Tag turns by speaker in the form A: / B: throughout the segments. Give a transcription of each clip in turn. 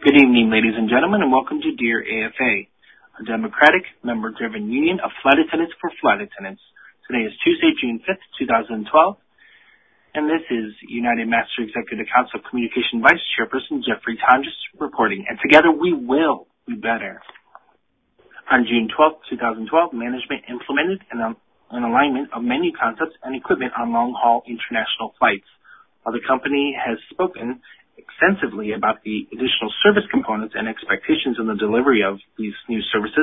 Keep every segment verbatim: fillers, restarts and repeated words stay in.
A: Good evening, ladies and gentlemen, and welcome to Dear A F A, a democratic, member-driven union of flight attendants for flight attendants. Today is Tuesday, June fifth, twenty twelve, and this is United Master Executive Council Communication Vice Chairperson Jeffrey Tonjes reporting, and together we will be better. On June twelfth, twenty twelve, management implemented an, an alignment of menu concepts and equipment on long-haul international flights. While the company has spoken extensively about the additional service components and expectations in the delivery of these new services,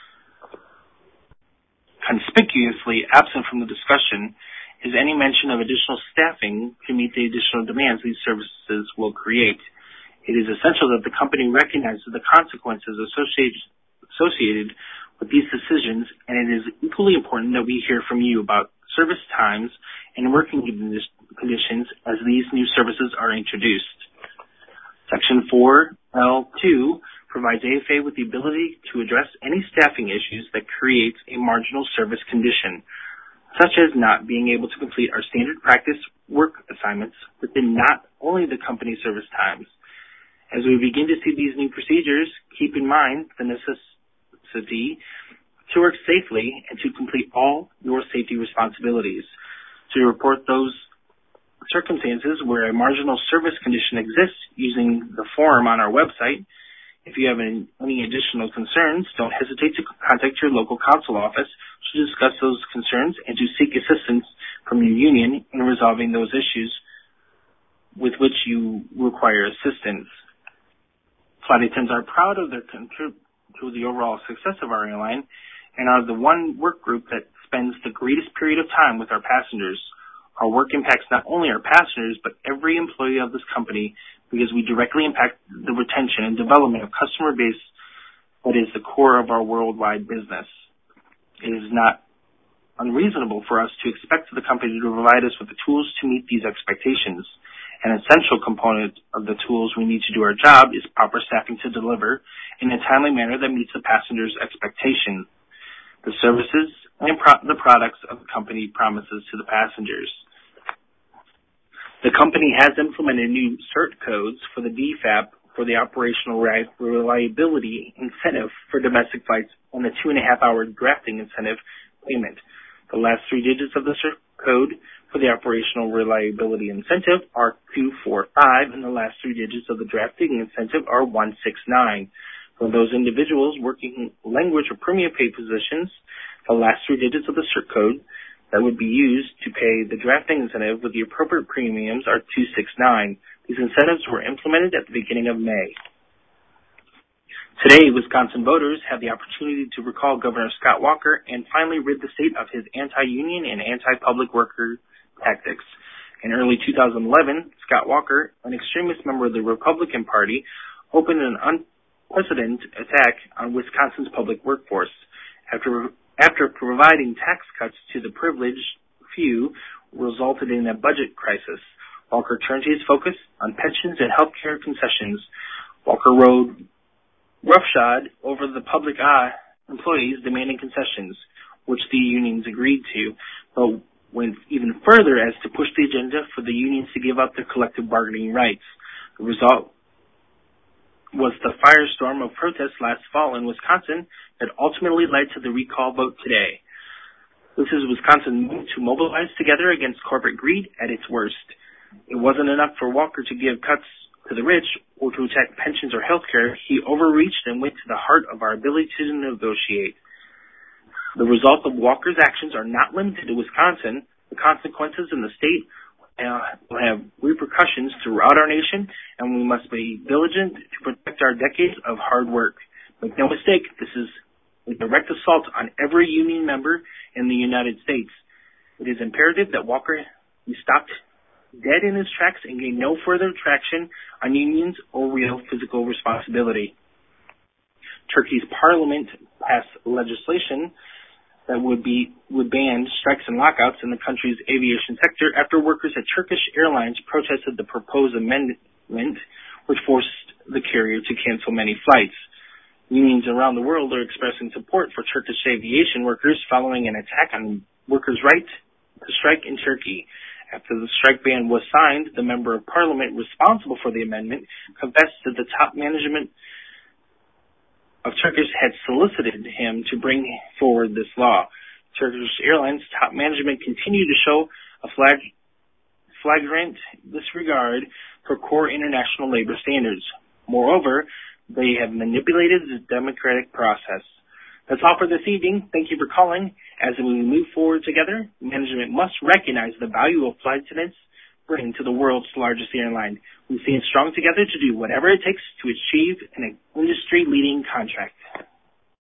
A: conspicuously absent from the discussion is any mention of additional staffing to meet the additional demands these services will create. It is essential that the company recognizes the consequences associated, associated with these decisions, and it is equally important that we hear from you about service times and working conditions as these new services are introduced. Section four L two provides A F A with the ability to address any staffing issues that creates a marginal service condition, such as not being able to complete our standard practice work assignments within not only the company service times. As we begin to see these new procedures, keep in mind the necessity to work safely and to complete all your safety responsibilities. To report those circumstances where a marginal service condition exists using the form on our website. If you have any, any additional concerns, don't hesitate to contact your local council office to discuss those concerns and to seek assistance from your union in resolving those issues with which you require assistance. Flight attendants are proud of their contribution to the overall success of our airline and are the one work group that spends the greatest period of time with our passengers. Our work impacts not only our passengers, but every employee of this company because we directly impact the retention and development of customer base that is the core of our worldwide business. It is not unreasonable for us to expect the company to provide us with the tools to meet these expectations. An essential component of the tools we need to do our job is proper staffing to deliver in a timely manner that meets the passenger's expectation, the services and pro- the products of the company promises to the passengers. The company has implemented new cert codes for the D F A P for the operational reliability incentive for domestic flights and the two and a half hour drafting incentive payment. The last three digits of the cert code for the operational reliability incentive are two four five, and the last three digits of the drafting incentive are one six nine. For those individuals working language or premium pay positions, the last three digits of the cert code that would be used to pay the drafting incentive with the appropriate premiums are two six nine. These incentives were implemented at the beginning of May. Today, Wisconsin voters had the opportunity to recall Governor Scott Walker and finally rid the state of his anti-union and anti-public worker tactics. In early two thousand eleven, Scott Walker, an extremist member of the Republican Party, opened an unprecedented attack on Wisconsin's public workforce. After After providing tax cuts to the privileged few resulted in a budget crisis, Walker turned his focus on pensions and health care concessions. Walker rode roughshod over the public eye employees demanding concessions, which the unions agreed to, but went even further as to push the agenda for the unions to give up their collective bargaining rights. The result was the firestorm of protests last fall in Wisconsin that ultimately led to the recall vote today. This is Wisconsin's move to mobilize together against corporate greed at its worst. It wasn't enough for Walker to give cuts to the rich or to attack pensions or health care. He overreached and went to the heart of our ability to negotiate. The result of Walker's actions are not limited to Wisconsin. The consequences in the state Uh, will have repercussions throughout our nation, and we must be diligent to protect our decades of hard work. Make no mistake, this is a direct assault on every union member in the United States. It is imperative that Walker be stopped dead in his tracks and gain no further traction on unions or real physical responsibility. Turkey's parliament passed legislation that would be would ban strikes and lockouts in the country's aviation sector after workers at Turkish Airlines protested the proposed amendment, which forced the carrier to cancel many flights. Unions around the world are expressing support for Turkish aviation workers following an attack on workers' right to strike in Turkey. After the strike ban was signed, the member of parliament responsible for the amendment confessed that the top management of Turkish had solicited him to bring forward this law. Turkish Airlines top management continued to show a flag, flagrant disregard for core international labor standards. Moreover, they have manipulated the democratic process. That's all for this evening. Thank you for calling. As we move forward together, management must recognize the value of flight attendants bring to the world's largest airline. We stand strong together to do whatever it takes to achieve an industry-leading contract.